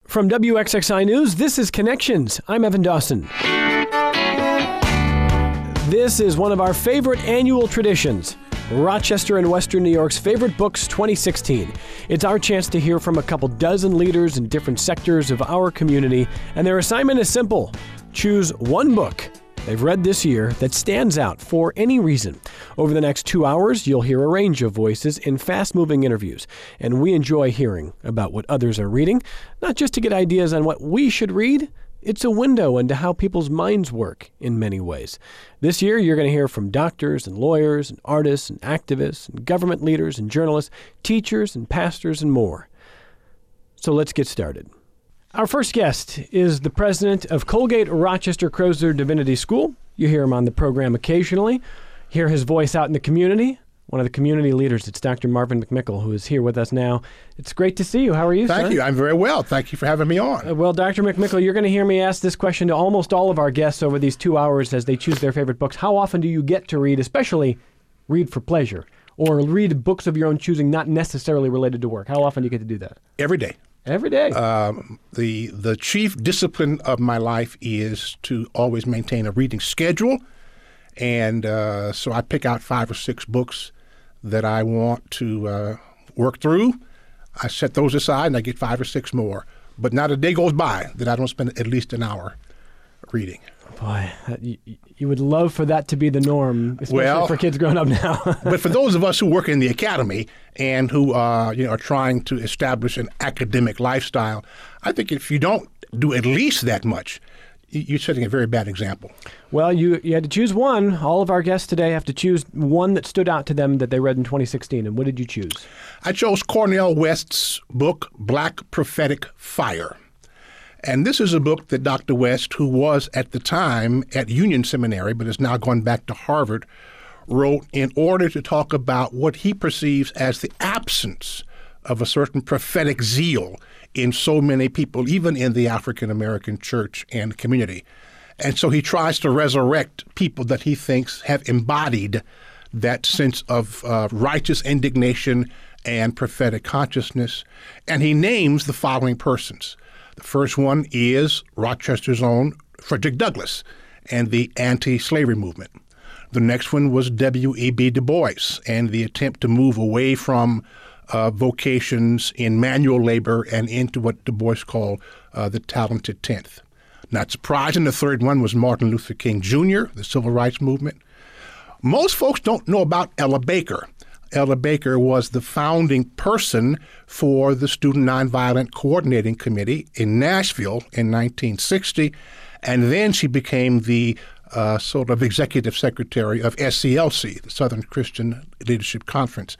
From WXXI News, this is Connections. I'm Evan Dawson. This is one of our favorite annual traditions, Rochester and Western New York's Favorite Books 2016. It's our chance to hear from a couple dozen leaders in different sectors of our community, and their assignment is simple. Choose one book they've read this year that stands out for any reason. Over the next 2 hours, you'll hear a range of voices in fast-moving interviews, and we enjoy hearing about what others are reading, not just to get ideas on what we should read. It's a window into how people's minds work in many ways. This year, you're going to hear from doctors and lawyers and artists and activists and government leaders and journalists, teachers and pastors and more. So let's get started. Our first guest is the president of Colgate Rochester Crozer Divinity School. You hear him on the program occasionally. Hear his voice out in the community. One of the community leaders, it's Dr. Marvin McMickle, who is here with us now. It's great to see you. How are you, sir? Thank you. I'm very well. Thank you for having me on. Well, Dr. McMickle, you're going to hear me ask this question to almost all of our guests over these 2 hours as they choose their favorite books. How often do you get to read, especially read for pleasure, or read books of your own choosing not necessarily related to work? How often do you get to do that? Every day. Every day. The chief discipline of my life is to always maintain a reading schedule. And so I pick out 5 or 6 books that I want to work through. I set those aside and I get 5 or 6 more. But not a day goes by that I don't spend at least an hour reading. Boy, you would love for that to be the norm, especially for kids growing up now. But for those of us who work in the academy and who are trying to establish an academic lifestyle, I think if you don't do at least that much, you're setting a very bad example. Well, you had to choose one. All of our guests today have to choose one that stood out to them that they read in 2016. And what did you choose? I chose Cornel West's book, Black Prophetic Fire. And this is a book that Dr. West, who was at the time at Union Seminary, but has now gone back to Harvard, wrote in order to talk about what he perceives as the absence of a certain prophetic zeal in so many people, even in the African-American church and community. And so he tries to resurrect people that he thinks have embodied that sense of righteous indignation and prophetic consciousness. And he names the following persons. The first one is Rochester's own Frederick Douglass and the anti-slavery movement. The next one was W.E.B. Du Bois and the attempt to move away from vocations in manual labor and into what Du Bois called the talented tenth. Not surprising, the third one was Martin Luther King Jr., the civil rights movement. Most folks don't know about Ella Baker. Ella Baker was the founding person for the Student Nonviolent Coordinating Committee in Nashville in 1960, and then she became the sort of executive secretary of SCLC, the Southern Christian Leadership Conference.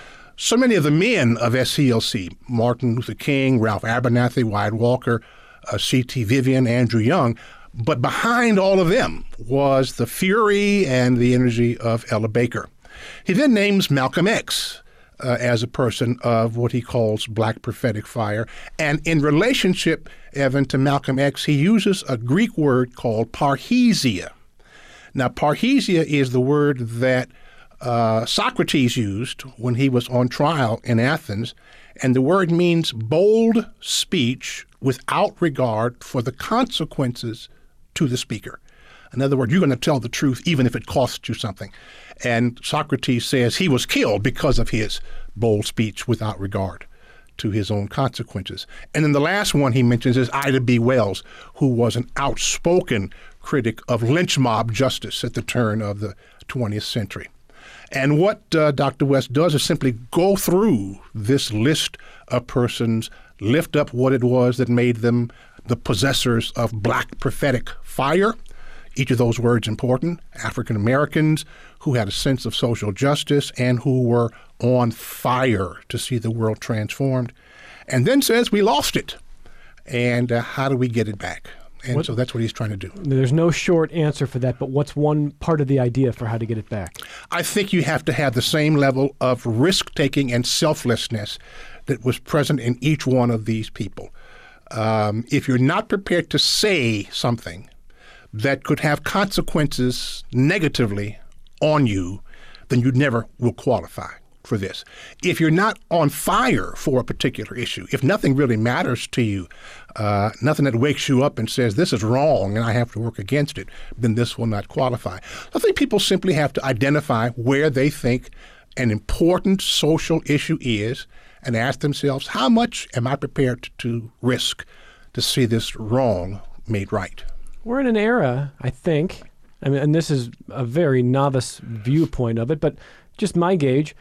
So many of the men of SCLC, Martin Luther King, Ralph Abernathy, Wyatt Walker, C.T. Vivian, Andrew Young, but behind all of them was the fury and the energy of Ella Baker. He then names Malcolm X as a person of what he calls black prophetic fire. And in relationship, Evan, to Malcolm X, he uses a Greek word called parrhesia. Now, parrhesia is the word that Socrates used when he was on trial in Athens. And the word means bold speech without regard for the consequences to the speaker. In other words, you're going to tell the truth even if it costs you something. And Socrates says he was killed because of his bold speech without regard to his own consequences. And then the last one he mentions is Ida B. Wells, who was an outspoken critic of lynch mob justice at the turn of the 20th century. And what Dr. West does is simply go through this list of persons, lift up what it was that made them the possessors of black prophetic fire. Each of those words important. African Americans who had a sense of social justice and who were on fire to see the world transformed. And then says we lost it. And how do we get it back? And so that's what he's trying to do. There's no short answer for that, but what's one part of the idea for how to get it back? I think you have to have the same level of risk-taking and selflessness that was present in each one of these people. If you're not prepared to say something that could have consequences negatively on you, then you never will qualify. for this. If you're not on fire for a particular issue, if nothing really matters to you, nothing that wakes you up and says, this is wrong and I have to work against it, then this will not qualify. I think people simply have to identify where they think an important social issue is and ask themselves, how much am I prepared to risk to see this wrong made right? We're in an era, I think, and this is a very novice viewpoint of it, but just my gauge,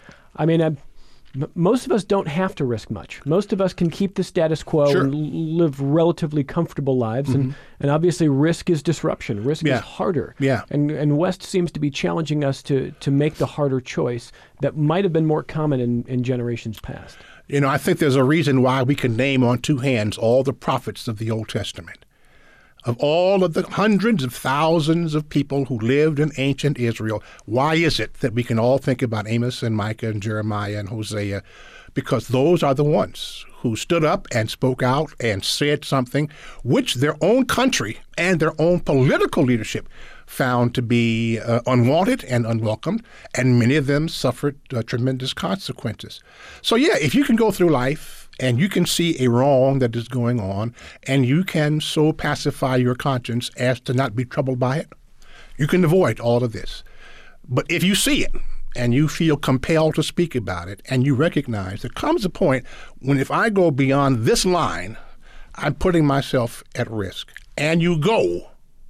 most of us don't have to risk much. Most of us can keep the status quo Sure. and live relatively comfortable lives. And obviously risk is disruption. Risk is harder. Yeah. And West seems to be challenging us to make the harder choice that might have been more common in generations past. I think there's a reason why we can name on two hands all the prophets of the Old Testament. Of all of the hundreds of thousands of people who lived in ancient Israel, why is it that we can all think about Amos and Micah and Jeremiah and Hosea? Because those are the ones who stood up and spoke out and said something which their own country and their own political leadership found to be unwanted and unwelcomed, and many of them suffered tremendous consequences. So yeah, if you can go through life and you can see a wrong that is going on, and you can so pacify your conscience as to not be troubled by it, you can avoid all of this. But if you see it, and you feel compelled to speak about it, and you recognize there comes a point when if I go beyond this line, I'm putting myself at risk, and you go,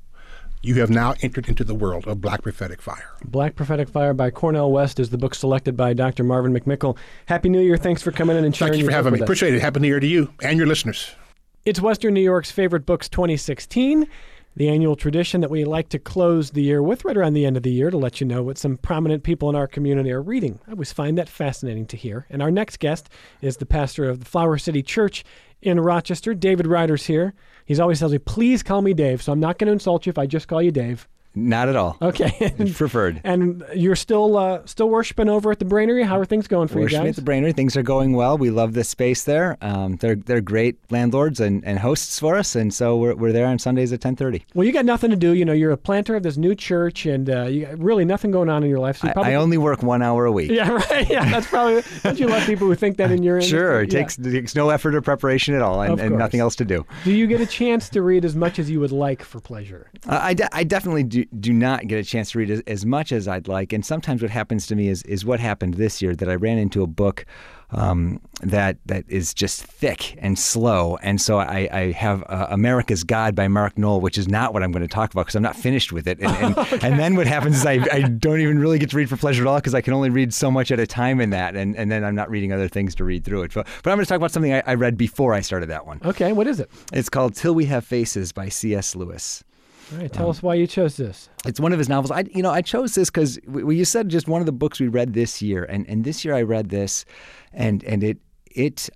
you have now entered into the world of Black Prophetic Fire. Black Prophetic Fire by Cornel West is the book selected by Dr. Marvin McMickle. Happy New Year. Thanks for coming in and sharing. Thank you for your book having me. with us. Appreciate it. Happy New Year to you and your listeners. It's Western New York's Favorite Books 2016, the annual tradition that we like to close the year with right around the end of the year to let you know what some prominent people in our community are reading. I always find that fascinating to hear. And our next guest is the pastor of the Flower City Church in Rochester. David Ryder's here. He's always tells me, please call me Dave, so I'm not going to insult you if I just call you Dave. Not at all. Okay. It's preferred. And you're still worshiping over at the Brainery. How are things going for you Worshiping guys? at the Brainery. Things are going well. We love this space there. They're great landlords and hosts for us, and so we're there on Sundays at 10:30. Well, you got nothing to do. You're a planter of this new church, and you got really nothing going on in your life. So you probably... I only work 1 hour a week. Yeah, right. Yeah, that's probably... Don't you love people who think that in your industry? Sure. It takes no effort or preparation at all, and nothing else to do. Do you get a chance to read as much as you would like for pleasure? I definitely do not get a chance to read as much as I'd like, and sometimes what happens to me is what happened this year, that I ran into a book that is just thick and slow, and so I have America's God by Mark Knoll, which is not what I'm going to talk about because I'm not finished with it, and Okay. and then what happens is I don't even really get to read for pleasure at all because I can only read so much at a time in that, and then I'm not reading other things to read through it. But I'm going to talk about something I read before I started that one. Okay, what is it? It's called Till We Have Faces by C.S. Lewis. All right, tell us why you chose this. It's one of his novels. I chose this because you said just one of the books we read this year, and this year I read this, and it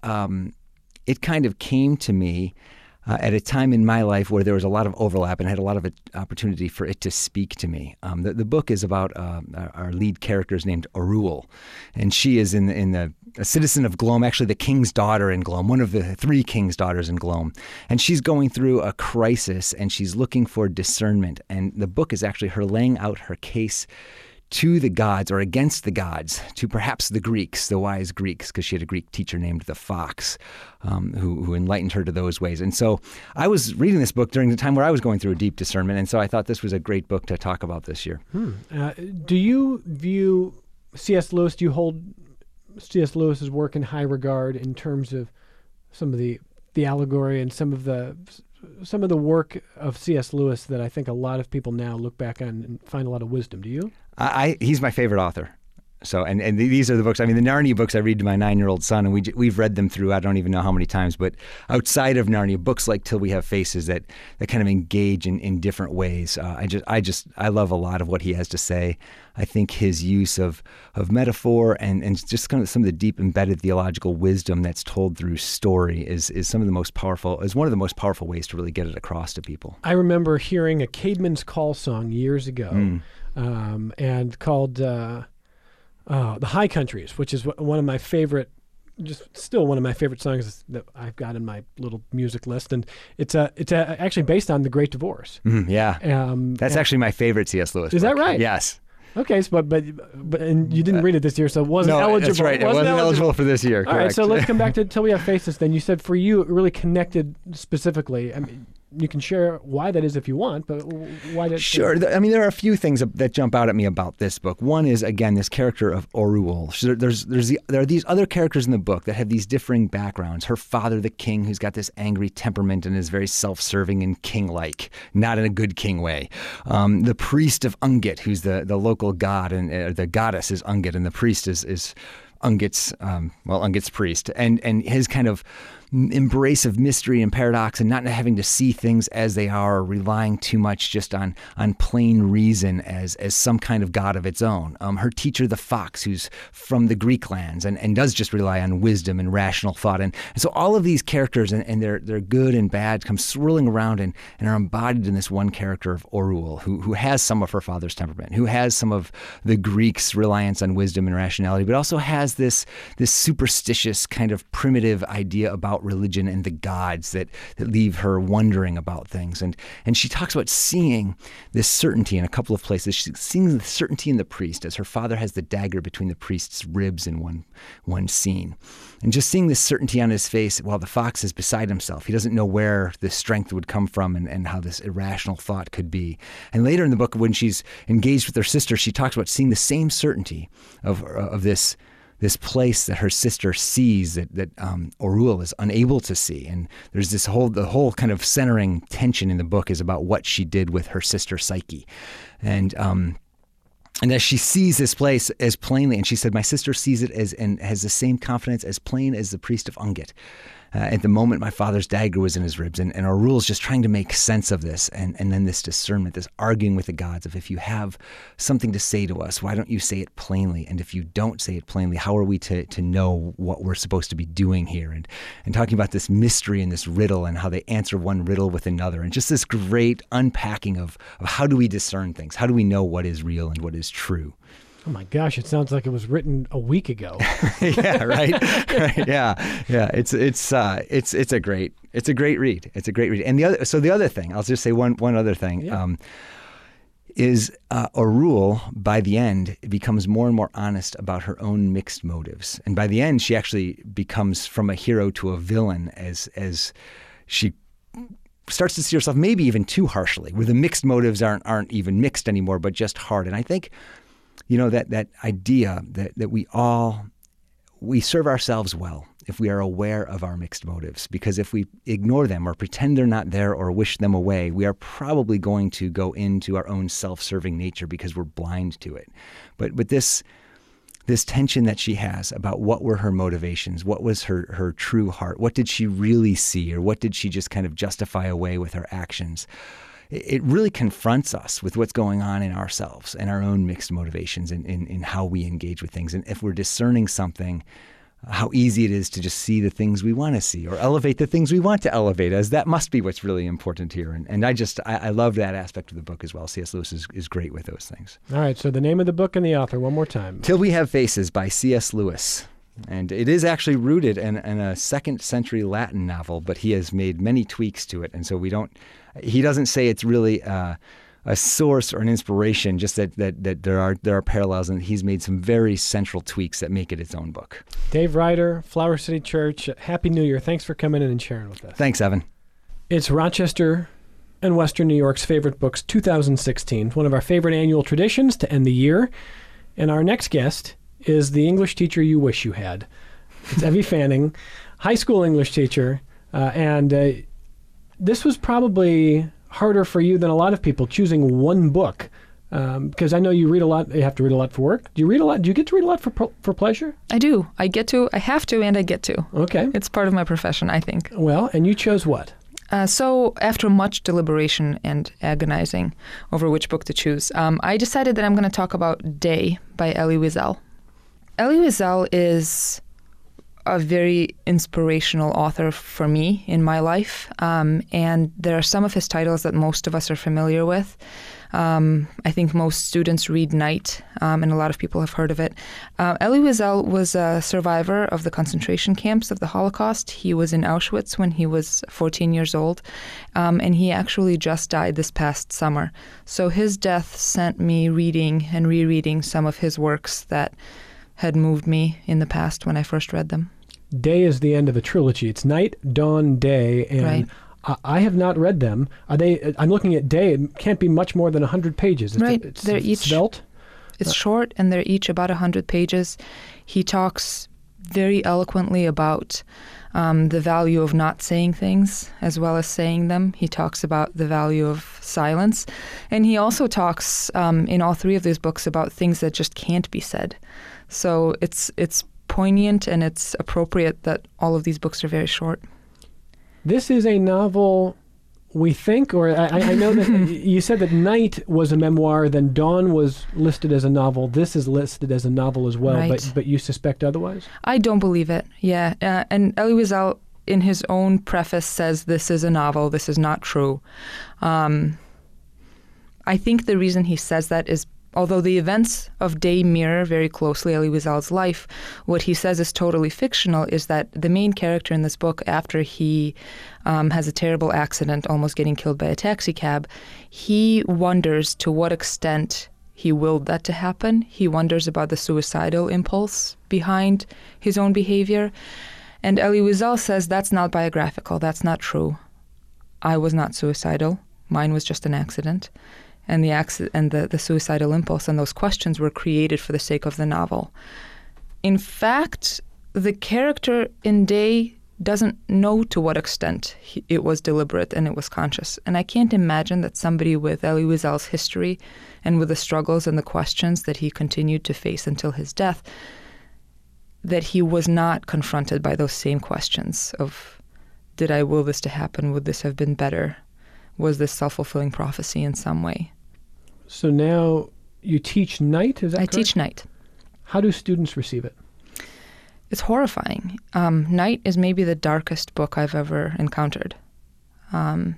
kind of came to me at a time in my life where there was a lot of overlap and I had a lot of opportunity for it to speak to me. The book is about our lead character is named Arul, and she is a citizen of Glome, actually the king's daughter in Glome, one of the 3 king's daughters in Glome. And she's going through a crisis and she's looking for discernment. And the book is actually her laying out her case to the gods or against the gods, to perhaps the Greeks, the wise Greeks, because she had a Greek teacher named the Fox who enlightened her to those ways. And so I was reading this book during the time where I was going through a deep discernment, and so I thought this was a great book to talk about this year. Do you view C.S. Lewis, do you hold C.S. Lewis's work in high regard in terms of some of the allegory and some of the work of C.S. Lewis that I think a lot of people now look back on and find a lot of wisdom? Do you? He's my favorite author. So, and these are the books. The Narnia books I read to my 9-year-old son, and we've read them through I don't even know how many times. But outside of Narnia, books like Till We Have Faces that kind of engage in different ways. I love a lot of what he has to say. I think his use of metaphor and just kind of some of the deep embedded theological wisdom that's told through story is some of the most powerful. Is one of the most powerful ways to really get it across to people. I remember hearing a Caedmon's Call song years ago, and called. The High Countries, which is one of my favorite, just still one of my favorite songs that I've got in my little music list, and it's actually based on The Great Divorce. Yeah, that's actually my favorite C.S. Lewis. Is book. that right? Yes. Okay, so, but and you didn't read it this year, so it wasn't eligible. That's right. It wasn't eligible for this year. All right, so let's come back to Till We Have Faces then. You said for you, it really connected specifically. I mean, you can share why that is if you want, but why did... Sure. I mean, there are a few things that jump out at me about this book. One is, again, this character of Orual. There are these other characters in the book that have these differing backgrounds. Her father, the king, who's got this angry temperament and is very self-serving and king-like, not in a good king way. The priest of Ungit, who's the local god, and the goddess is Ungit, and the priest is Ungit's priest. And his kind of embrace of mystery and paradox and not having to see things as they are, or relying too much just on plain reason as some kind of god of its own. Her teacher, the fox, who's from the Greek lands and does just rely on wisdom and rational thought. And so all of these characters and their good and bad come swirling around and are embodied in this one character of Orual, who has some of her father's temperament, who has some of the Greeks' reliance on wisdom and rationality, but also has this superstitious kind of primitive idea about religion and the gods that leave her wondering about things. And she talks about seeing this certainty in a couple of places. She's seeing the certainty in the priest as her father has the dagger between the priest's ribs in one scene. And just seeing this certainty on his face while the fox is beside himself. He doesn't know where the strength would come from and how this irrational thought could be. And later in the book, when she's engaged with her sister, she talks about seeing the same certainty of this place that her sister sees that Orual is unable to see. And there's the whole kind of centering tension in the book is about what she did with her sister Psyche. And as she sees this place as plainly, and she said, my sister sees it and has the same confidence as plain as the priest of Ungit. At the moment my father's dagger was in his ribs, and Orual's just trying to make sense of this, and then this discernment, this arguing with the gods of, if you have something to say to us, why don't you say it plainly? And if you don't say it plainly, how are we to know what we're supposed to be doing here? And talking about this mystery and this riddle and how they answer one riddle with another, and just this great unpacking of how do we discern things? How do we know what is real and what is true? Oh my gosh! It sounds like it was written a week ago. Yeah, right. Yeah. It's a great read. It's a great read. And the other thing, I'll just say one other thing. Yeah. Is Orual, by the end, becomes more and more honest about her own mixed motives, and by the end, she actually becomes from a hero to a villain as she starts to see herself maybe even too harshly, where the mixed motives aren't even mixed anymore, but just hard. And I think, that idea that we serve ourselves well if we are aware of our mixed motives, because if we ignore them or pretend they're not there or wish them away, we are probably going to go into our own self-serving nature because we're blind to it. But this tension that she has about what were her motivations, what was her true heart, what did she really see, or what did she just kind of justify away with her actions? It really confronts us with what's going on in ourselves and our own mixed motivations in how we engage with things. And if we're discerning something, how easy it is to just see the things we want to see or elevate the things we want to elevate, as that must be what's really important here. And I love that aspect of the book as well. C.S. Lewis is great with those things. All right, so the name of the book and the author one more time. Till We Have Faces by C.S. Lewis. And it is actually rooted in a 2nd century Latin novel, but he has made many tweaks to it. And so he doesn't say it's really a source or an inspiration, just that there are parallels, and he's made some very central tweaks that make it its own book. Dave Ryder, Flower City Church, Happy New Year. Thanks for coming in and sharing with us. Thanks, Evan. It's Rochester and Western New York's Favorite Books 2016, one of our favorite annual traditions to end the year. And our next guest is the English teacher you wish you had. It's Evie Fanning, high school English teacher, and this was probably harder for you than a lot of people, choosing one book, because I know you read a lot. You have to read a lot for work. Do you read a lot? Do you get to read a lot for pleasure? I do. I have to, and I get to. Okay. It's part of my profession, I think. Well, and you chose what? So after much deliberation and agonizing over which book to choose, I decided that I'm going to talk about Day by Elie Wiesel. Elie Wiesel is a very inspirational author for me in my life, and there are some of his titles that most of us are familiar with. I think most students read Night, and a lot of people have heard of it. Elie Wiesel was a survivor of the concentration camps of the Holocaust. He was in Auschwitz when he was 14 years old, and he actually just died this past summer. So his death sent me reading and rereading some of his works that had moved me in the past when I first read them. Day is the end of a trilogy. It's Night, Dawn, Day, and Right. I have not read them. Are they? I'm looking at Day. It can't be much more than 100 pages. Right. It's They're each svelte. It's short, and they're each about 100 pages. He talks very eloquently about the value of not saying things as well as saying them. He talks about the value of silence. And he also talks in all three of these books about things that just can't be said. So it's poignant, and it's appropriate that all of these books are very short. This is a novel, we think, or I know that you said that Night was a memoir, then Dawn was listed as a novel. This is listed as a novel as well, Right. but you suspect otherwise? I don't believe it, yeah. And Elie Wiesel, in his own preface, says this is a novel, this is not true. I think the reason he says that is, although the events of Day mirror very closely Elie Wiesel's life, what he says is totally fictional is that the main character in this book, after he has a terrible accident, almost getting killed by a taxi cab, he wonders to what extent he willed that to happen. He wonders about the suicidal impulse behind his own behavior. And Elie Wiesel says that's not biographical, that's not true. I was not suicidal. Mine was just an accident. And the suicidal impulse and those questions were created for the sake of the novel. In fact, the character in Day doesn't know to what extent it was deliberate and it was conscious. And I can't imagine that somebody with Elie Wiesel's history and with the struggles and the questions that he continued to face until his death, that he was not confronted by those same questions of, did I will this to happen? Would this have been better? Was this self-fulfilling prophecy in some way? So now you teach Night, is that correct? I teach Night. How do students receive it? It's horrifying. Night is maybe the darkest book I've ever encountered. I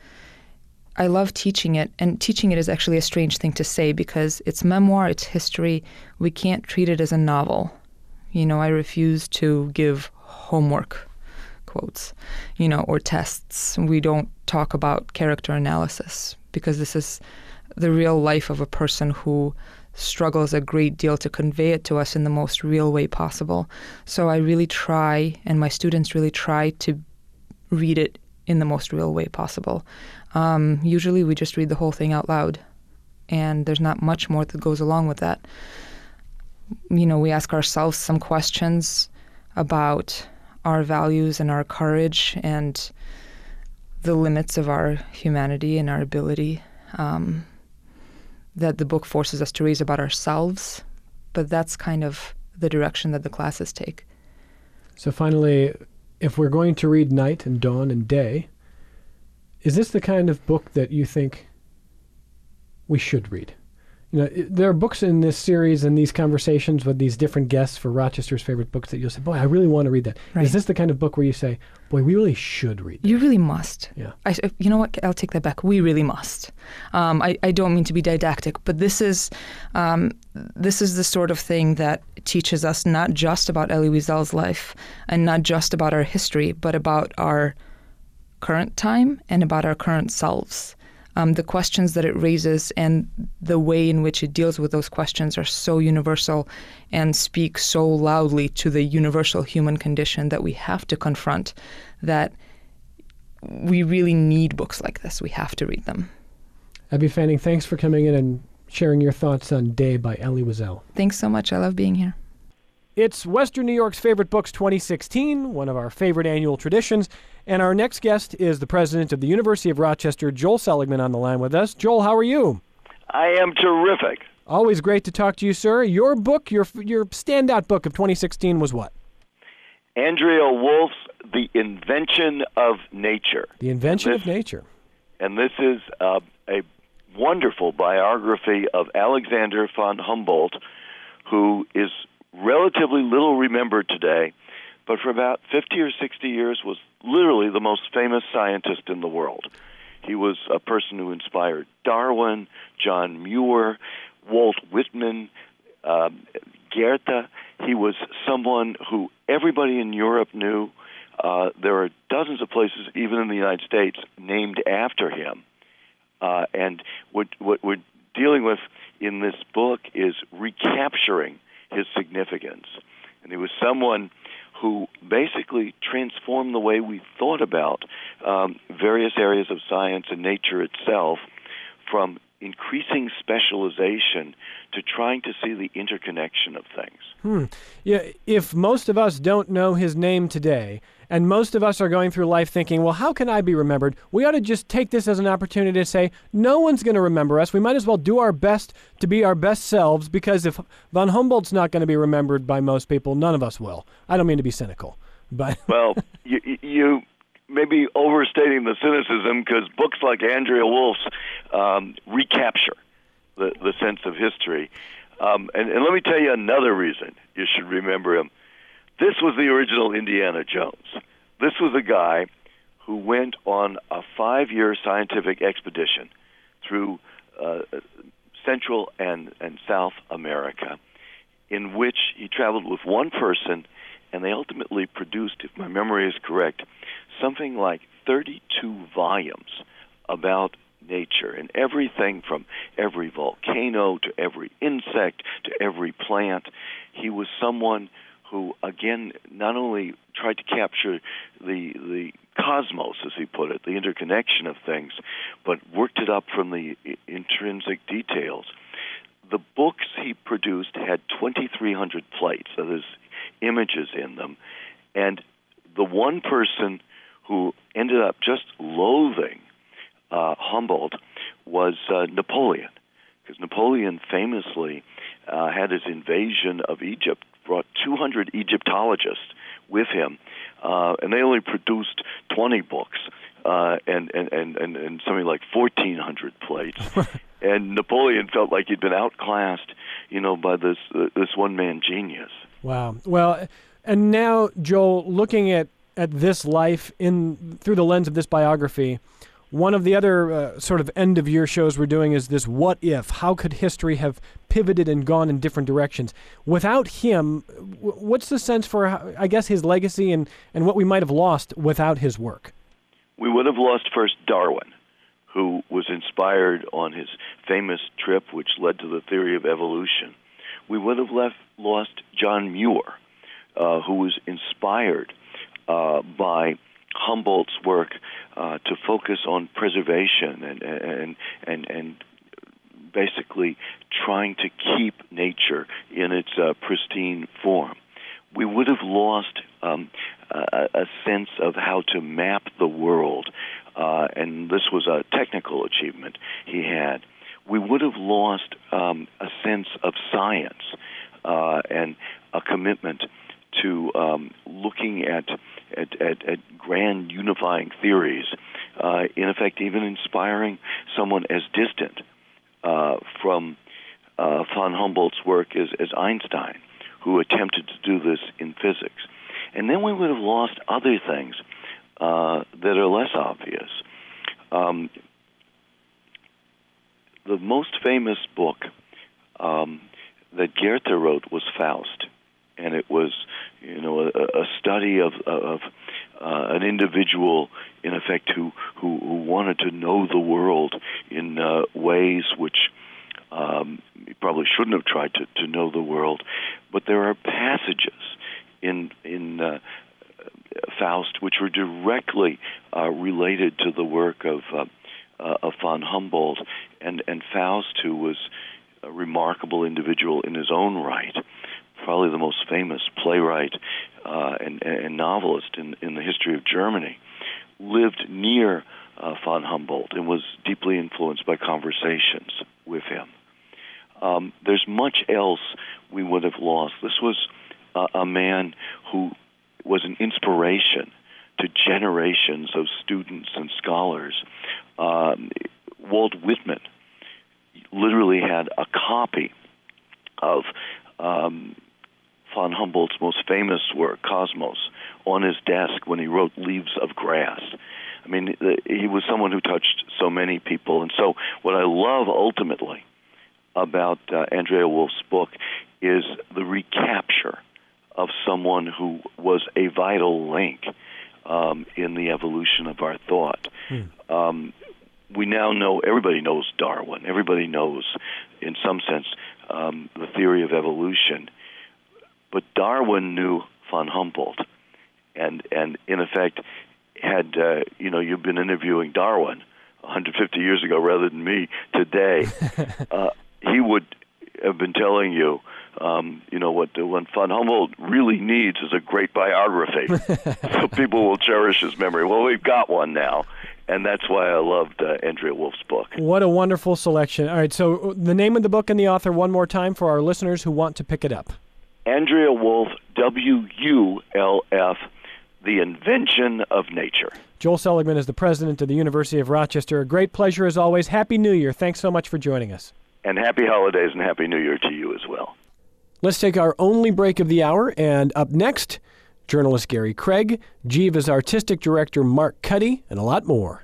love teaching it, and teaching it is actually a strange thing to say because it's memoir, it's history. We can't treat it as a novel. You know, I refuse to give homework, quotes, or tests. We don't talk about character analysis because this is the real life of a person who struggles a great deal to convey it to us in the most real way possible. So I really try, and my students really try to read it in the most real way possible. Usually we just read the whole thing out loud, and there's not much more that goes along with that. We ask ourselves some questions about our values and our courage and the limits of our humanity and our ability. That the book forces us to raise about ourselves, but that's kind of the direction that the classes take. So finally, if we're going to read Night and Dawn and Day, is this the kind of book that you think we should read? There are books in this series and these conversations with these different guests for Rochester's favorite books that you'll say, boy, I really want to read that. Right. Is this the kind of book where you say, boy, we really should read that? You really must. Yeah. You know what? I'll take that back. We really must. I don't mean to be didactic, but this is the sort of thing that teaches us not just about Elie Wiesel's life and not just about our history, but about our current time and about our current selves. The questions that it raises and the way in which it deals with those questions are so universal and speak so loudly to the universal human condition that we have to confront, that we really need books like this. We have to read them. Abby Fanning, thanks for coming in and sharing your thoughts on Day by Elie Wiesel. Thanks so much. I love being here. It's Western New York's Favorite Books 2016, one of our favorite annual traditions. And our next guest is the president of the University of Rochester, Joel Seligman, on the line with us. Joel, how are you? I am terrific. Always great to talk to you, sir. Your book, your standout book of 2016 was what? Andrea Wolf's The Invention of Nature. The Invention of Nature. And this is a wonderful biography of Alexander von Humboldt, who is relatively little remembered today, but for about 50 or 60 years was literally the most famous scientist in the world. He was a person who inspired Darwin, John Muir, Walt Whitman, Goethe. He was someone who everybody in Europe knew. There are dozens of places, even in the United States, named after him. And what we're dealing with in this book is recapturing his significance. And he was someone who basically transformed the way we thought about various areas of science and nature itself, from increasing specialization to trying to see the interconnection of things. Yeah, if most of us don't know his name today, and most of us are going through life thinking, well, how can I be remembered? We ought to just take this as an opportunity to say, no one's going to remember us. We might as well do our best to be our best selves, because if von Humboldt's not going to be remembered by most people, none of us will. I don't mean to be cynical, but... Well, you may be overstating the cynicism, because books like Andrea Wolf's recapture the sense of history. And let me tell you another reason you should remember him. This was the original Indiana Jones. This was a guy who went on a 5-year scientific expedition through Central and South America, in which he traveled with one person, and they ultimately produced, if my memory is correct, something like 32 volumes about nature, and everything from every volcano to every insect to every plant. He was someone who, again, not only tried to capture the cosmos, as he put it, the interconnection of things, but worked it up from the intrinsic details. The books he produced had 2,300 plates, so there's images in them, and the one person who ended up just loathing Humboldt was Napoleon, because Napoleon famously had his invasion of Egypt, brought 200 Egyptologists with him, and they only produced 20 books and something like 1,400 plates. And Napoleon felt like he'd been outclassed, by this one-man genius. Wow. Well, and now, Joel, looking at this life through the lens of this biography, one of the other sort of end-of-year shows we're doing is this What If? How could history have pivoted and gone in different directions? Without him, what's the sense for, I guess, his legacy and what we might have lost without his work? We would have lost first Darwin, who was inspired on his famous trip, which led to the theory of evolution. We would have lost John Muir, who was inspired by Humboldt's work to focus on preservation and basically trying to keep nature in its pristine form. We would have lost a sense of how to map the world, and this was a technical achievement he had. We would have lost a sense of science and a commitment to looking at grand unifying theories, in effect even inspiring someone as distant from von Humboldt's work as Einstein, who attempted to do this in physics. And then we would have lost other things that are less obvious. The most famous book that Goethe wrote was Faust, and it was, a study of an individual, in effect, who wanted to know the world in ways which he probably shouldn't have tried to know the world. But there are passages in Faust which were directly related to the work of von Humboldt, and Faust, who was a remarkable individual in his own right, probably the most famous playwright and novelist in the history of Germany, lived near von Humboldt and was deeply influenced by conversations with him. There's much else we would have lost. This was a man who was an inspiration to generations of students and scholars. Walt Whitman literally had a copy of von Humboldt's most famous work, Cosmos, on his desk when he wrote Leaves of Grass. I mean, he was someone who touched so many people. And so what I love ultimately about Andrea Wolf's book is the recapture of someone who was a vital link in the evolution of our thought. We now know, everybody knows Darwin. Everybody knows, in some sense, the theory of evolution. But Darwin knew von Humboldt. And in effect, had you've been interviewing Darwin 150 years ago rather than me today, he would have been telling you, what von Humboldt really needs is a great biography, so people will cherish his memory. Well, we've got one now, and that's why I loved Andrea Wolf's book. What a wonderful selection. All right, so the name of the book and the author one more time for our listeners who want to pick it up. Andrea Wolf, WULF, The Invention of Nature. Joel Seligman is the president of the University of Rochester. A great pleasure as always. Happy New Year. Thanks so much for joining us. And happy holidays and Happy New Year to you as well. Let's take our only break of the hour, and up next, journalist Gary Craig, Jiva's artistic director Mark Cuddy, and a lot more.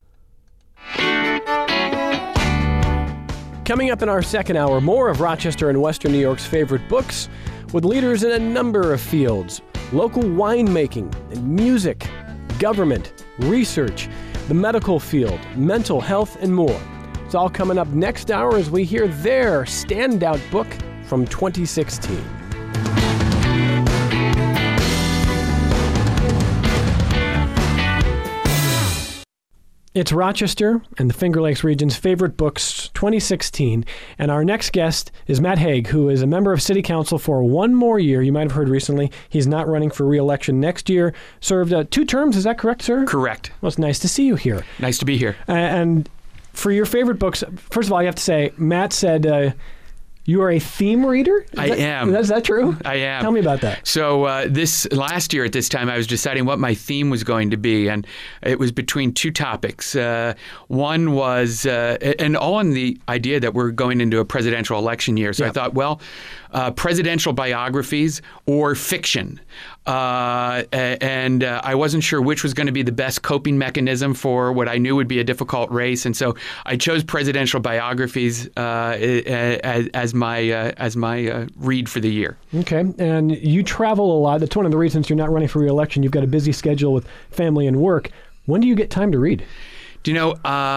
Coming up in our second hour, more of Rochester and Western New York's favorite books with leaders in a number of fields: local winemaking and music, government, research, the medical field, mental health, and more. It's all coming up next hour as we hear their standout book from 2016. It's Rochester and the Finger Lakes region's favorite books 2016, and our next guest is Matt Haig, who is a member of City Council for one more year. You might have heard recently he's not running for re-election next year. Served 2 terms, is that correct, sir? Correct. Well, it's nice to see you here. Nice to be here. And for your favorite books, first of all, you have to say, Matt said you are a theme reader? I am. Is that true? I am. Tell me about that. So this last year at this time, I was deciding what my theme was going to be, and it was between 2 topics. One was, and all in the idea that we're going into a presidential election year. So I thought, well, presidential biographies or fiction. And I wasn't sure which was going to be the best coping mechanism for what I knew would be a difficult race, and so I chose presidential biographies as my read for the year. Okay, and you travel a lot. That's one of the reasons you're not running for re-election. You've got a busy schedule with family and work. When do you get time to read? Do you know?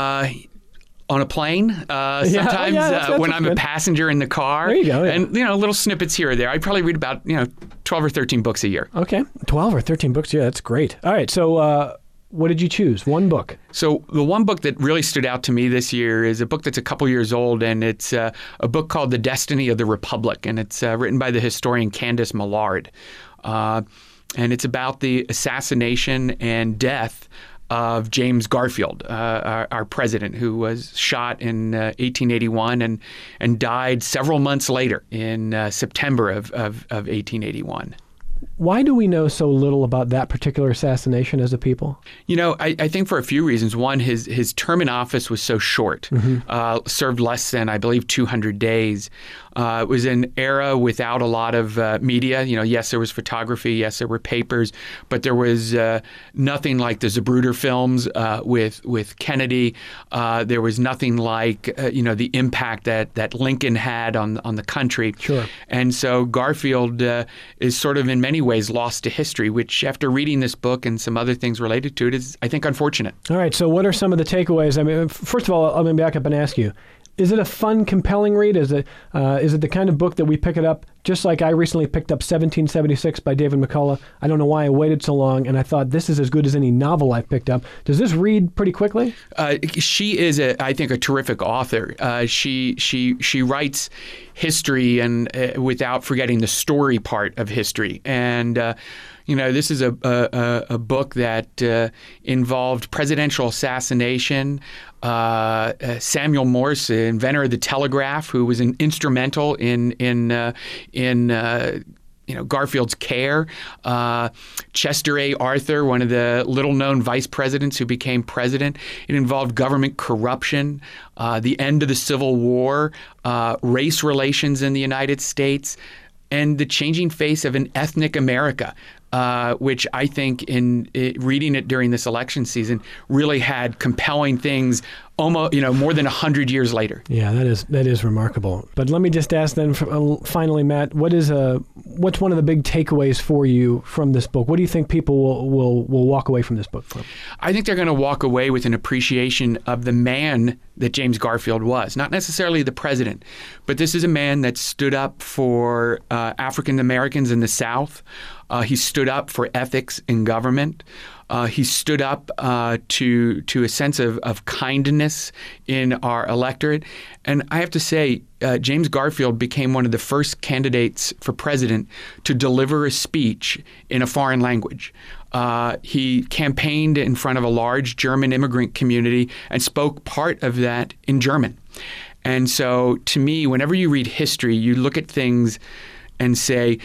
On a plane, sometimes that's when I'm a passenger in the car. There you go. Yeah. And, little snippets here or there. I probably read about, 12 or 13 books a year. Okay. 12 or 13 books. Yeah, that's great. All right. So what did you choose? One book. So the one book that really stood out to me this year is a book that's a couple years old, and it's a book called The Destiny of the Republic, and it's written by the historian Candace Millard. And it's about the assassination and death of James Garfield, our president, who was shot in 1881 and died several months later in September of 1881. Why do we know so little about that particular assassination as a people? I think for a few reasons. One, his term in office was so short, served less than, I believe, 200 days. It was an era without a lot of media. Yes, there was photography. Yes, there were papers. But there was nothing like the Zapruder films with Kennedy. There was nothing like, the impact that Lincoln had on the country. Sure. And so Garfield is sort of in many ways lost to history, which after reading this book and some other things related to it is, I think, unfortunate. All right. So what are some of the takeaways? I mean, first of all, let me back up and ask you, is it a fun, compelling read? Is it the kind of book that we pick it up, just like I recently picked up 1776 by David McCullough? I don't know why I waited so long, and I thought this is as good as any novel I've picked up. Does this read pretty quickly? She is, I think, a terrific author. She writes history and without forgetting the story part of history. And this is a book that involved presidential assassination. Samuel Morse, inventor of the telegraph, who was instrumental in Garfield's care. Chester A. Arthur, one of the little-known vice presidents who became president. It involved government corruption, the end of the Civil War, race relations in the United States, and the changing face of an ethnic America. which I think in reading it during this election season really had compelling things almost, more than 100 years later. Yeah, that is remarkable. But let me just ask then, finally, Matt, what's one of the big takeaways for you from this book? What do you think people will walk away from this book from? I think they're going to walk away with an appreciation of the man that James Garfield was, not necessarily the president, but this is a man that stood up for African Americans in the South. He stood up for ethics in government. He stood up to a sense of kindness in our electorate. And I have to say, James Garfield became one of the first candidates for president to deliver a speech in a foreign language. He campaigned in front of a large German immigrant community and spoke part of that in German. And so to me, whenever you read history, you look at things and say,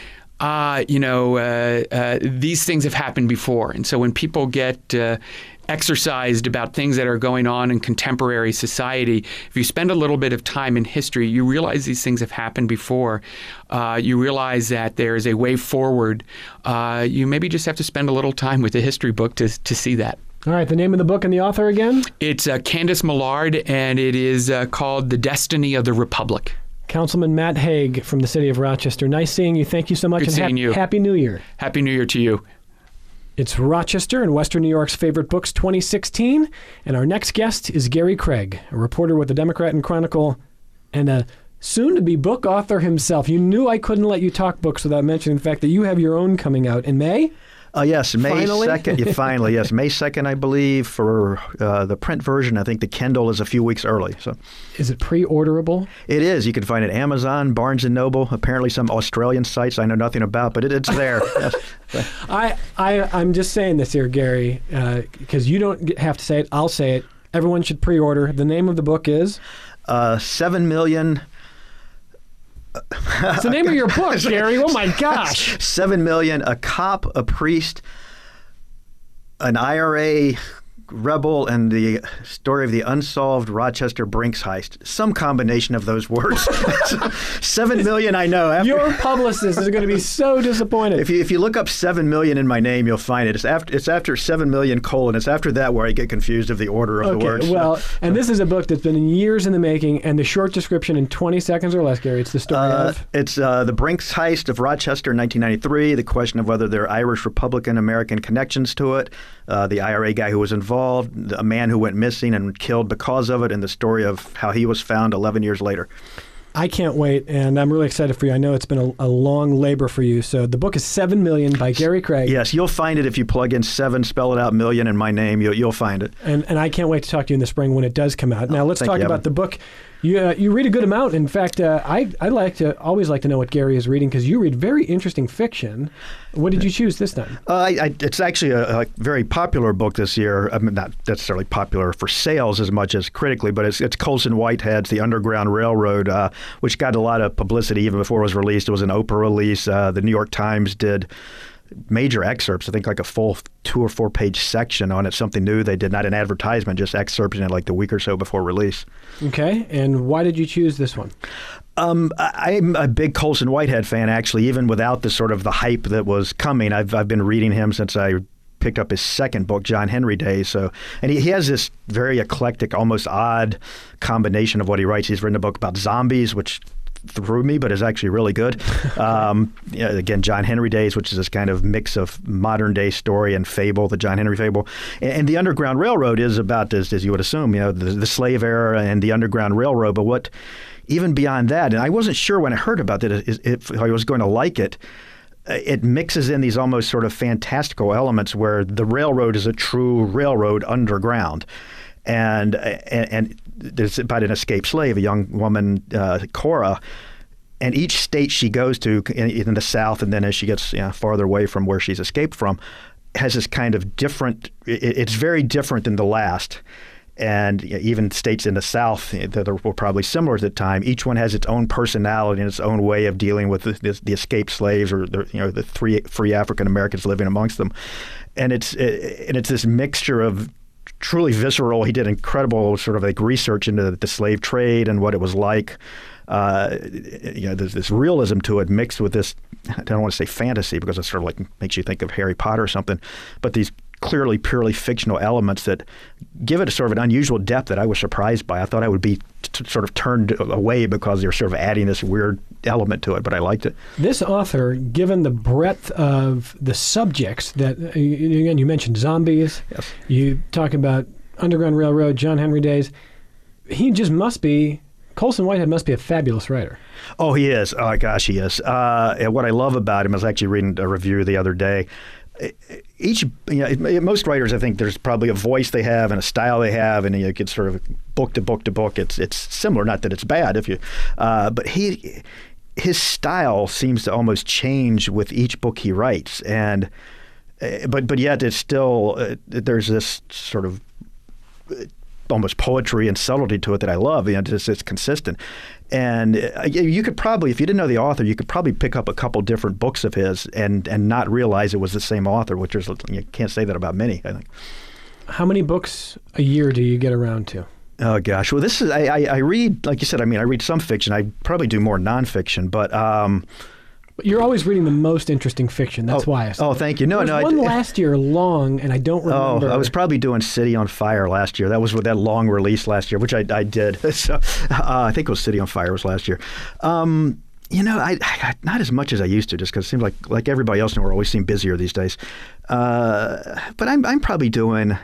these things have happened before. And so when people get exercised about things that are going on in contemporary society, if you spend a little bit of time in history, you realize these things have happened before. You realize that there is a way forward. You maybe just have to spend a little time with a history book to see that. All right, the name of the book and the author again? It's Candace Millard, and it is called The Destiny of the Republic. Councilman Matt Haig from the city of Rochester. Nice seeing you. Thank you so much. Good seeing you. Happy New Year. Happy New Year to you. It's Rochester and Western New York's Favorite Books 2016. And our next guest is Gary Craig, a reporter with the Democrat and Chronicle and a soon-to-be book author himself. You knew I couldn't let you talk books without mentioning the fact that you have your own coming out in May. Yes, May Finally? 2nd. Yeah, finally, yes. May 2nd, I believe, for the print version. I think the Kindle is a few weeks early. So, is it pre-orderable? It is. You can find it at Amazon, Barnes & Noble, apparently some Australian sites I know nothing about, but it's there. Yes. I'm just saying this here, Gary, because you don't have to say it. I'll say it. Everyone should pre-order. The name of the book is? 7 Million... It's the name of your book, Gary. Oh, my gosh. 7 Million, a cop, a priest, an IRA rebel, and the story of the unsolved Rochester Brinks heist. Some combination of those words. 7 million, I know. Your publicist is going to be so disappointed. If you look up 7 million in my name, you'll find it. It's after 7 million : it's after that where I get confused of the order of the words. Well, and this is a book that's been years in the making, and the short description in 20 seconds or less, Gary, it's the story of? It's the Brinks heist of Rochester in 1993, the question of whether there are Irish Republican American connections to it, the IRA guy who was involved, a man who went missing and killed because of it, and the story of how he was found 11 years later. I can't wait, and I'm really excited for you. I know it's been a long labor for you. So the book is 7 Million by Gary Craig. Yes, you'll find it if you plug in 7, spell it out, million, in my name. You'll find it. And I can't wait to talk to you in the spring when it does come out. Now let's talk about the book. You read a good amount. In fact, I always like to know what Gary is reading because you read very interesting fiction. What did you choose this time? It's actually a very popular book this year. I mean, not necessarily popular for sales as much as critically, but it's Colson Whitehead's The Underground Railroad, which got a lot of publicity even before it was released. It was an Oprah release. The New York Times did major excerpts, I think like a full 2 or 4 page section on it, something new they did, not an advertisement, just excerpts in it like the week or so before release. Okay, and why did you choose this one? I'm a big Colson Whitehead fan, actually, even without the sort of the hype that was coming. I've been reading him since I picked up his second book, John Henry Days. And he has this very eclectic, almost odd combination of what he writes. He's written a book about zombies, which threw me, but is actually really good. Again, John Henry Days, which is this kind of mix of modern day story and fable, the John Henry fable. And the Underground Railroad is about, as you would assume, the slave era and the Underground Railroad. But what, even beyond that, and I wasn't sure when I heard about it if I was going to like it, it mixes in these almost sort of fantastical elements where the railroad is a true railroad underground. And it's about an escaped slave, a young woman, Cora, and each state she goes to in the South, and then as she gets farther away from where she's escaped from, has this kind of different. It's very different than the last, and even states in the South that were probably similar at the time. Each one has its own personality and its own way of dealing with the escaped slaves or the free African Americans living amongst them, and it's this mixture of truly visceral. He did incredible sort of like research into the slave trade and what it was like. there's this realism to it mixed with this, I don't want to say fantasy because it sort of like makes you think of Harry Potter or something, but these clearly purely fictional elements that give it a sort of an unusual depth that I was surprised by. I thought I would be sort of turned away because they're sort of adding this weird element to it, but I liked it. This author, given the breadth of the subjects that, again, you mentioned zombies, Yes. you talk about Underground Railroad, John Henry Days, he just must be, Colson Whitehead must be a fabulous writer. Oh, he is. Oh, gosh, he is. And what I love about him, I was actually reading a review the other day. Most writers, I think there's probably a voice they have and a style they have, and you could sort of book to book to book. It's similar, not that it's bad but his style seems to almost change with each book he writes, and but yet it's still there's this sort of almost poetry and subtlety to it that I love. It's consistent. And you could probably, if you didn't know the author, you could probably pick up a couple different books of his and not realize it was the same author, which is, you can't say that about many, I think. How many books a year do you get around to? Oh, gosh. Well, this is, I read, like you said, I read some fiction. I probably do more nonfiction, but you're always reading the most interesting fiction. That's why I said Oh, thank you. No, there was one last year long, and I don't remember. I was probably doing City on Fire last year. That was with that long release last year, which I did. So I think it was City on Fire was last year. I not as much as I used to, just because it seems like everybody else in the world always seem busier these days. But I'm probably doing,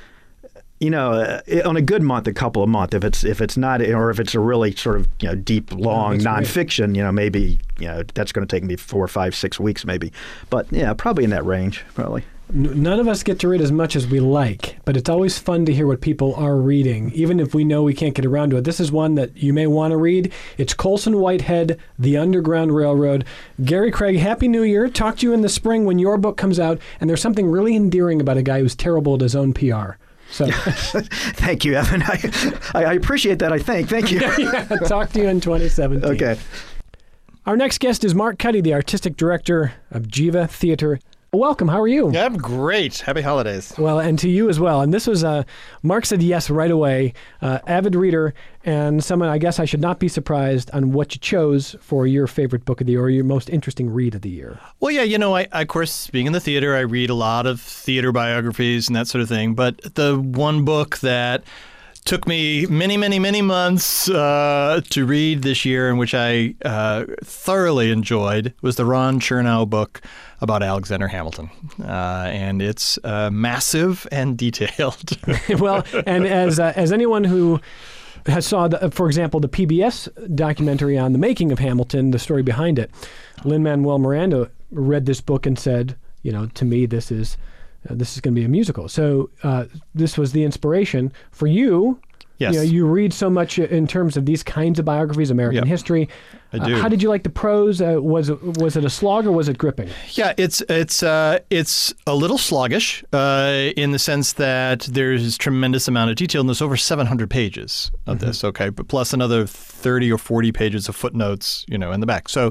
on a good month, a couple a month. If it's not, or if it's a really sort of deep, long nonfiction, maybe that's going to take me 4, 5, 6 weeks, maybe. But yeah, probably in that range, probably. None of us get to read as much as we like, but it's always fun to hear what people are reading, even if we know we can't get around to it. This is one that you may want to read. It's Colson Whitehead, The Underground Railroad. Gary Craig, Happy New Year. Talk to you in the spring when your book comes out, and there's something really endearing about a guy who's terrible at his own PR. So, thank you, Evan. I appreciate that, I think. Thank you. Yeah, talk to you in 2017. Okay. Our next guest is Mark Cuddy, the artistic director of Jiva Theater. Welcome. How are you? Yeah, I'm great. Happy holidays. Well, and to you as well. And this was, Mark said yes right away. Avid reader and someone, I guess I should not be surprised on what you chose for your favorite book of the year or your most interesting read of the year. Well, yeah, I of course, being in the theater, I read a lot of theater biographies and that sort of thing. But the one book that took me many, many, many months to read this year, and which I thoroughly enjoyed, was the Ron Chernow book about Alexander Hamilton. And it's massive and detailed. Well, and as anyone who has saw, for example, the PBS documentary on the making of Hamilton, the story behind it, Lin-Manuel Miranda read this book and said, to me, this is going to be a musical. So this was the inspiration for you. Yes. You read so much in terms of these kinds of biographies, American history. I do. How did you like the prose? Was it a slog or was it gripping? Yeah, it's a little sluggish in the sense that there's tremendous amount of detail, and there's over 700 pages of this. Okay, but plus another 30 or 40 pages of footnotes, in the back. So,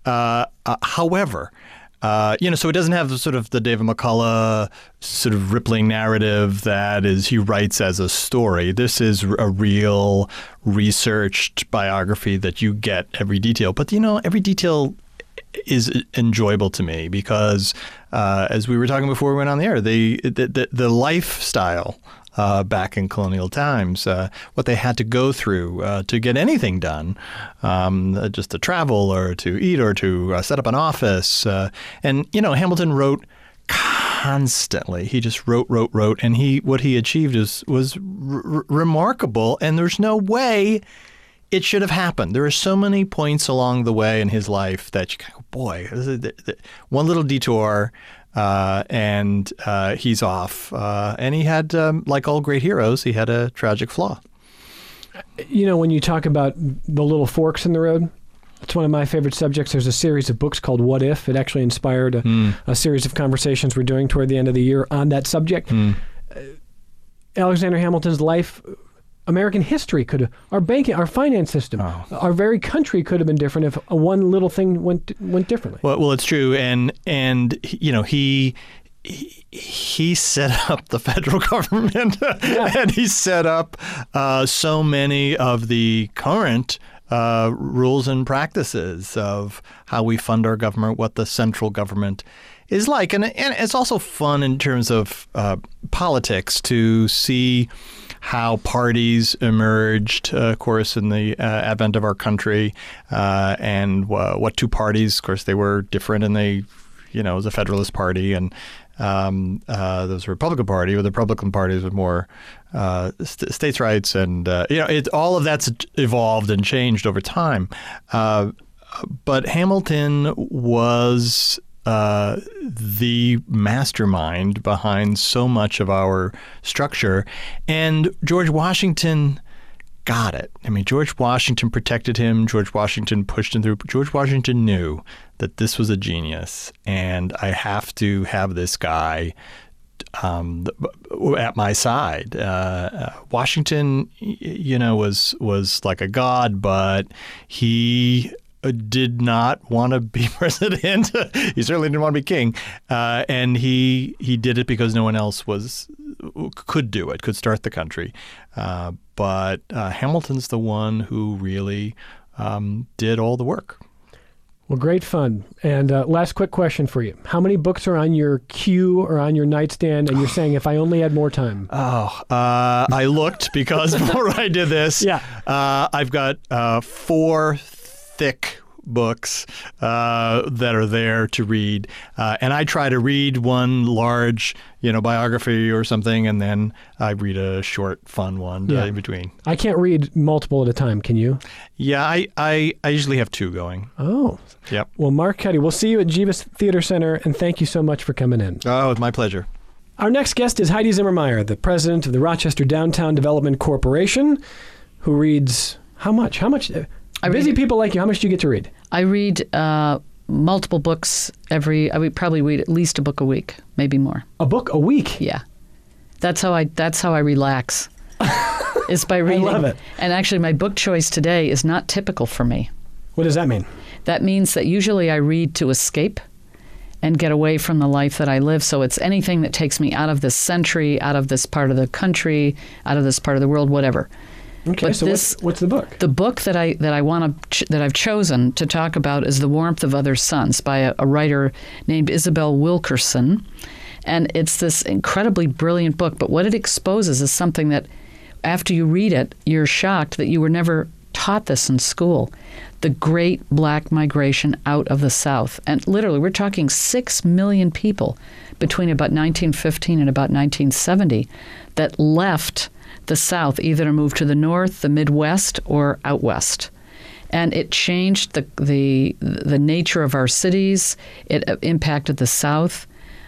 however. So it doesn't have the David McCullough sort of rippling narrative that he writes as a story. This is a real researched biography that you get every detail. But, every detail is enjoyable to me because, as we were talking before we went on the air, the lifestyle back in colonial times, what they had to go through to get anything done, just to travel or to eat or to set up an office. And Hamilton wrote constantly. He just wrote, and what he achieved was remarkable. And there's no way it should have happened. There are so many points along the way in his life that you go, boy, one little detour. And he's off. And he had, like all great heroes, he had a tragic flaw. When you talk about the little forks in the road, it's one of my favorite subjects. There's a series of books called What If? It actually inspired a series of conversations we're doing toward the end of the year on that subject. Alexander Hamilton's life, American history our banking, our finance system, our very country could have been different if one little thing went differently. Well, it's true, and he set up the federal government, and he set up so many of the current rules and practices of how we fund our government, what the central government is like. And it's also fun in terms of politics to see how parties emerged, of course, in the advent of our country, and what two parties, of course, they were different, and they, it was a Federalist Party, and there was a Republican Party, where the Republican parties were more states' rights, and all of that's evolved and changed over time. But Hamilton was the mastermind behind so much of our structure, and George Washington got it. I mean, George Washington protected him. George Washington pushed him through. George Washington knew that this was a genius, and I have to have this guy at my side. Washington, was like a god, but he did not want to be president. He certainly didn't want to be king, and he did it because no one else could do it, could start the country. But Hamilton's the one who really did all the work. Well, great fun. And last quick question for you. How many books are on your queue or on your nightstand, and you're saying, if I only had more time? I looked because before I did this, I've got 4 thick books that are there to read. And I try to read one large, biography or something, and then I read a short, fun one in between. I can't read multiple at a time. Can you? Yeah, I usually have 2 going. Oh. Yep. Well, Mark Cuddy, we'll see you at Jeebus Theater Center, and thank you so much for coming in. Oh, it's my pleasure. Our next guest is Heidi Zimmermeyer, the president of the Rochester Downtown Development Corporation, who reads how much? How much? Busy people like you, how much do you get to read? I read multiple books I would probably read at least a book a week, maybe more. A book a week? Yeah. That's how I relax. Is by reading. I love it. And actually my book choice today is not typical for me. What does that mean? That means that usually I read to escape and get away from the life that I live. So it's anything that takes me out of this century, out of this part of the country, out of this part of the world, whatever. Okay, but so what's the book? The book that I've chosen to talk about is The Warmth of Other Suns by a writer named Isabel Wilkerson. And it's this incredibly brilliant book, but what it exposes is something that after you read it, you're shocked that you were never taught this in school. The Great Black Migration out of the South. And literally, we're talking 6 million people between about 1915 and about 1970 that left the South, either to move to the North, the Midwest, or out West. And it changed the nature of our cities. It impacted the South.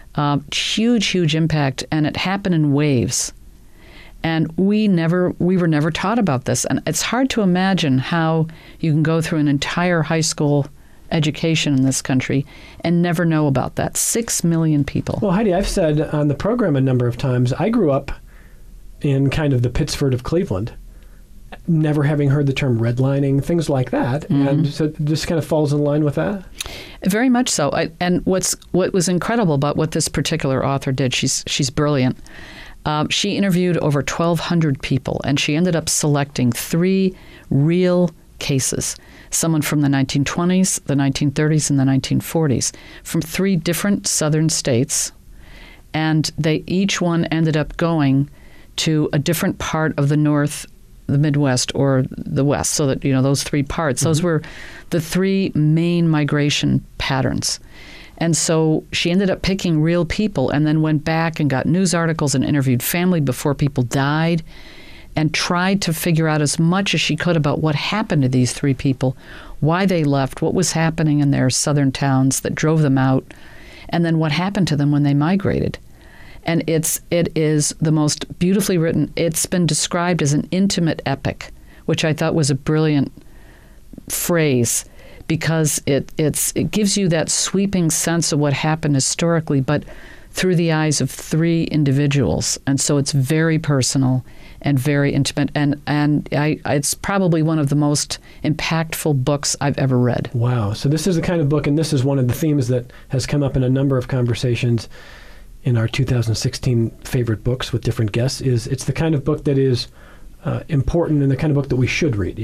Huge impact, and it happened in waves. And we were never taught about this. And it's hard to imagine how you can go through an entire high school education in this country and never know about that. 6 million people. Well, Heidi, I've said on the program a number of times, I grew up in kind of the Pittsford of Cleveland, never having heard the term redlining, things like that. Mm-hmm. And so this kind of falls in line with that? Very much so. And what was incredible about what this particular author did, she's brilliant. She interviewed over 1,200 people, and she ended up selecting 3 real cases, someone from the 1920s, the 1930s, and the 1940s, from 3 different southern states. And they each one ended up going to a different part of the North, the Midwest, or the West, so that, those 3 parts. Mm-hmm. Those were the 3 main migration patterns. And so she ended up picking real people and then went back and got news articles and interviewed family before people died and tried to figure out as much as she could about what happened to these 3 people, why they left, what was happening in their southern towns that drove them out, and then what happened to them when they migrated. And it is the most beautifully written. It's been described as an intimate epic, which I thought was a brilliant phrase, because it gives you that sweeping sense of what happened historically, but through the eyes of 3 individuals. And so it's very personal and very intimate. And it's probably one of the most impactful books I've ever read. Wow. So this is the kind of book, and this is one of the themes that has come up in a number of conversations in our 2016 favorite books with different guests. It's the kind of book that is important and the kind of book that we should read, yeah?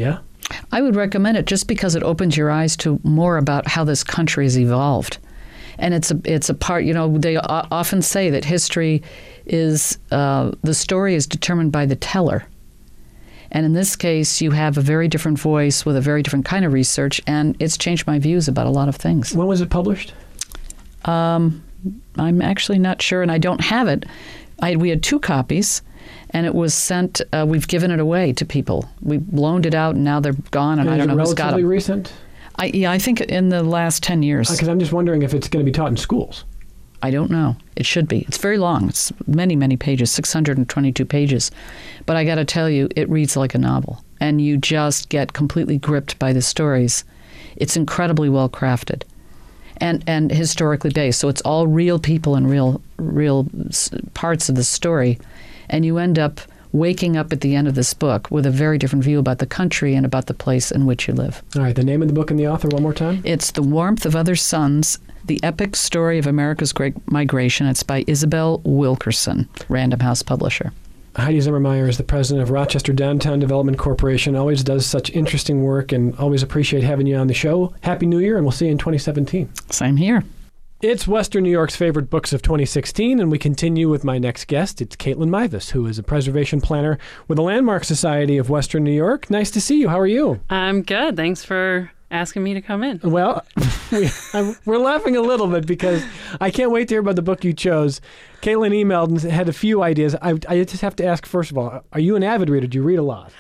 I would recommend it just because it opens your eyes to more about how this country has evolved. And it's a part, they often say that history is, the story is determined by the teller. And in this case, you have a very different voice with a very different kind of research, and it's changed my views about a lot of things. When was it published? I'm actually not sure, and I don't have it. We had 2 copies, and it was sent. We've given it away to people. We loaned it out, and now they're gone, and I don't know who's got them. Relatively recent? I think in the last 10 years. Because I'm just wondering if it's going to be taught in schools. I don't know. It should be. It's very long. It's many, many pages, 622 pages. But I got to tell you, it reads like a novel, and you just get completely gripped by the stories. It's incredibly well crafted. And historically based. So it's all real people and real parts of the story. And you end up waking up at the end of this book with a very different view about the country and about the place in which you live. All right, the name of the book and the author one more time? It's The Warmth of Other Suns, The Epic Story of America's Great Migration. It's by Isabel Wilkerson, Random House publisher. Heidi Zimmermeyer is the president of Rochester Downtown Development Corporation, always does such interesting work, and always appreciate having you on the show. Happy New Year, and we'll see you in 2017. Same here. It's Western New York's favorite books of 2016, and we continue with my next guest. It's Caitlin Mivas, who is a preservation planner with the Landmark Society of Western New York. Nice to see you. How are you? I'm good. Thanks for asking me to come in. Well, we're laughing a little bit because I can't wait to hear about the book you chose. Caitlin emailed and had a few ideas. I just have to ask, first of all, are you an avid reader? Do you read a lot?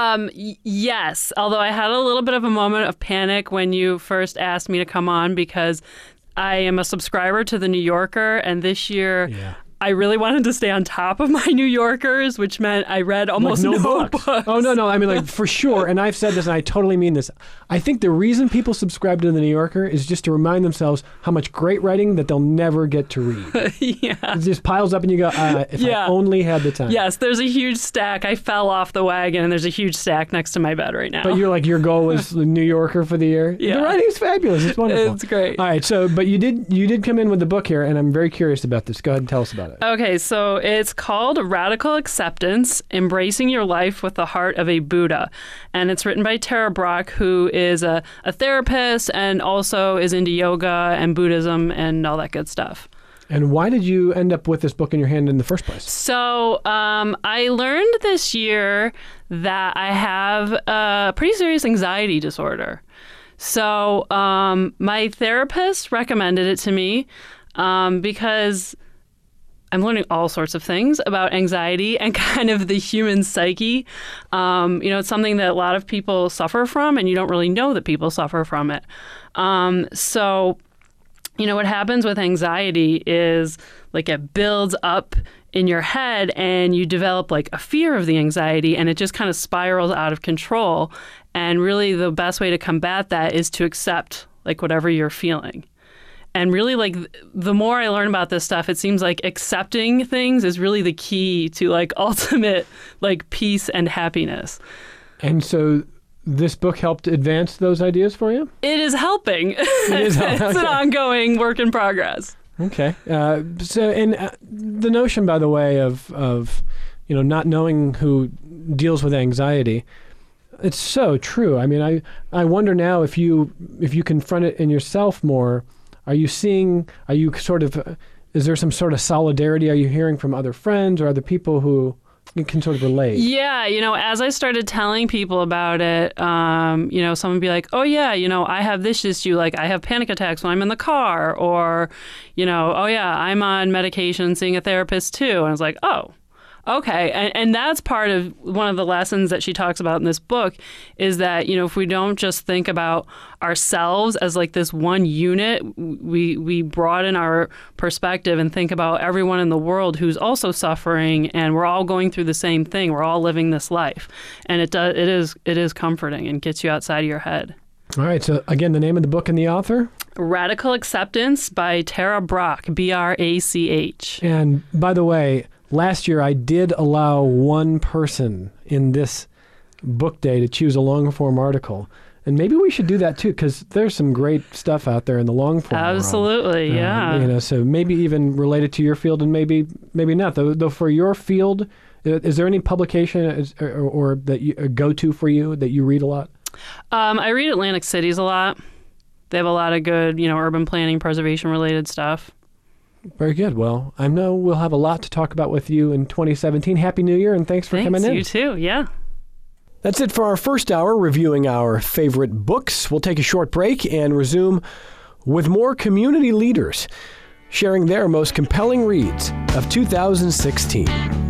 Yes, although I had a little bit of a moment of panic when you first asked me to come on because I am a subscriber to The New Yorker, and this year I really wanted to stay on top of my New Yorkers, which meant I read almost no books. Oh, no. I mean, for sure. And I've said this, and I totally mean this. I think the reason people subscribe to The New Yorker is just to remind themselves how much great writing that they'll never get to read. Yeah. It just piles up, and you go, if I only had the time. Yes, there's a huge stack. I fell off the wagon, and there's a huge stack next to my bed right now. But you're like, your goal was The New Yorker for the year? Yeah. The writing's fabulous. It's wonderful. It's great. All right, but you did come in with the book here, and I'm very curious about this. Go ahead and tell us about it. Okay, so it's called Radical Acceptance, Embracing Your Life with the Heart of a Buddha. And it's written by Tara Brach, who is a therapist and also is into yoga and Buddhism and all that good stuff. And why did you end up with this book in your hand in the first place? So I learned this year that I have a pretty serious anxiety disorder. So my therapist recommended it to me because I'm learning all sorts of things about anxiety and kind of the human psyche. It's something that a lot of people suffer from, and you don't really know that people suffer from it. What happens with anxiety is like it builds up in your head and you develop like a fear of the anxiety, and it just kind of spirals out of control. And really the best way to combat that is to accept like whatever you're feeling. And really, like, the more I learn about this stuff, it seems like accepting things is really the key to, like, ultimate, like, peace and happiness. And so this book helped advance those ideas for you? It is helping. It's an ongoing work in progress. Okay. The notion, by the way, of not knowing who deals with anxiety, it's so true. I mean, I wonder now if you confront it in yourself more. Is there some sort of solidarity? Are you hearing from other friends or other people who you can sort of relate? Yeah, as I started telling people about it, someone would be like, oh yeah, I have this issue, like I have panic attacks when I'm in the car, or, oh yeah, I'm on medication seeing a therapist too. And I was like, oh, okay. And that's part of one of the lessons that she talks about in this book is that, if we don't just think about ourselves as like this one unit, we broaden our perspective and think about everyone in the world who's also suffering, and we're all going through the same thing. We're all living this life. And it is comforting and gets you outside of your head. All right. So again, the name of the book and the author? Radical Acceptance by Tara Brach, Brach. And by the way, last year, I did allow one person in this book day to choose a long-form article. And maybe we should do that, too, because there's some great stuff out there in the long-form world. Absolutely, yeah. So maybe even related to your field and maybe not. Though for your field, is there any publication or that you go-to for you that you read a lot? I read Atlantic Cities a lot. They have a lot of good, urban planning, preservation related stuff. Very good. Well, I know we'll have a lot to talk about with you in 2017. Happy New Year, and thanks for coming in. You too, yeah. That's it for our first hour, reviewing our favorite books. We'll take a short break and resume with more community leaders sharing their most compelling reads of 2016.